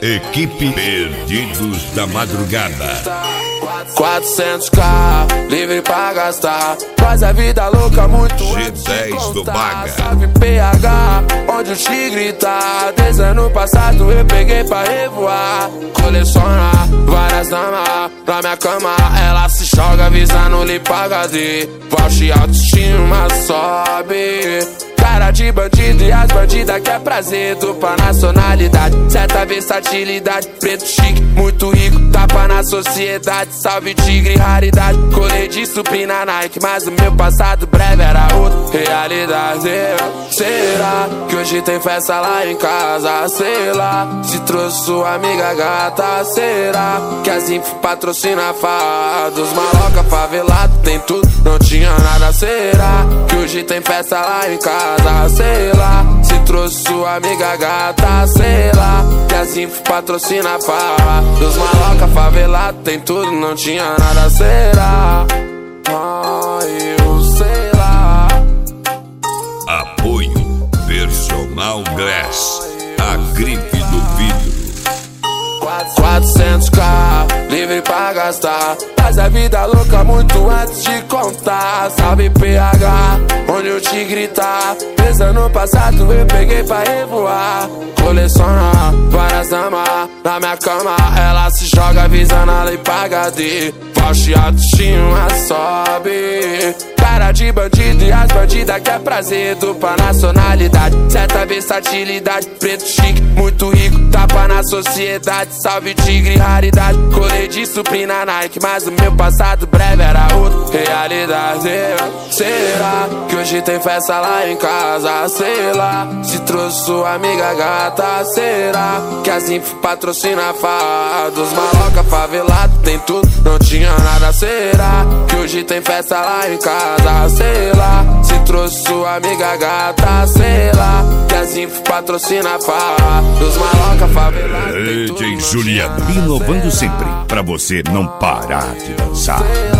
Equipe Perdidos da Madrugada. 400k, livre pra gastar. Faz a vida louca muito G10 do Baga. Salve PH, onde o tigre tá. Desde ano passado eu peguei pra revoar. Colecionar várias damas na minha cama. Ela se joga visando lhe paga de Valche autoestima sobe. Cara de bandido e as bandidas quer prazer. Dupla nacionalidade, certa versatilidade. Preto chique, muito rico, tapa na sociedade. Salve tigre, raridade. Colei de supina Nike, mas o meu passado breve era outra realidade. Será que hoje tem festa lá em casa? Sei lá, se trouxe sua amiga gata. Será que as info patrocina a farra dos maloca favelado? Tem tudo, não tinha nada. Será que hoje tem festa lá em casa? Sei lá, se trouxe sua amiga gata. Sei lá, que as info patrocina a farra dos maloca favelado. Tem tudo, não tinha nada. Será? Eu sei lá. Apoio Personal Glass, a grife do vidro. 400k, livre pra gastar. Faz a vida louca muito antes de contar. Salve PH, onde o tigre tá. Desde ano passado eu peguei pra revoar. Colecionar várias damas na minha cama. Ela se joga visando a lei paga de Valche autoestima sobe. Cara de bandido e as bandidas quer prazer. Dupla nacionalidade, certa versatilidade. Preto chique, muito rico, tapa na sociedade. Salve tigre, raridade. Colei de supina Nike, mas o meu passado breve era outra realidade. Será que hoje tem festa lá em casa? Sei lá, se trouxe sua amiga gata. Será que as info patrocina a farra dos maloca favelado? Tem tudo, não tinha nada. Será que hoje tem festa lá em casa? Sei lá, se trouxe sua amiga gata. Sei lá, que as info patrocina a farra dos maloca favelado. DJ Juliano, inovando sempre pra você não parar de dançar.